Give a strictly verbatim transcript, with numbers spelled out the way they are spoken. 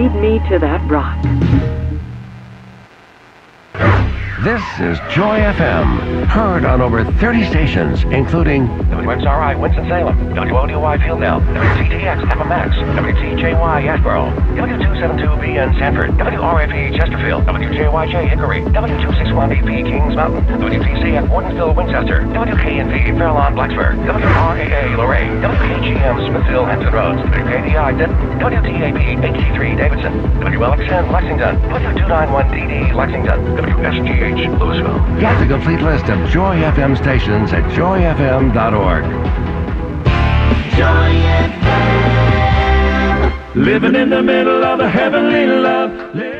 lead me to that rock. This is Joy F M, heard on over thirty stations, including W X R I Winston-Salem, W O D Y Fieldale, W T T X F M X, W T J Y Asheboro, W two seventy-two B N Sanford, W R A P Chesterfield, W J Y J Hickory, W two sixty-one E P Kings Mountain, W T C F Wardenville Winchester, W K N V Fairlawn Blacksburg, W R A A Lorain, W K G M Smithville Hampton Roads, W K D I Denton, W T A P H C three Davidson, W L X N Lexington, W two ninety-one D D Lexington, W S G H Louisville. Get the complete list of Joy F M stations at joy f m dot org. Joy F M. Living in the middle of a heavenly love.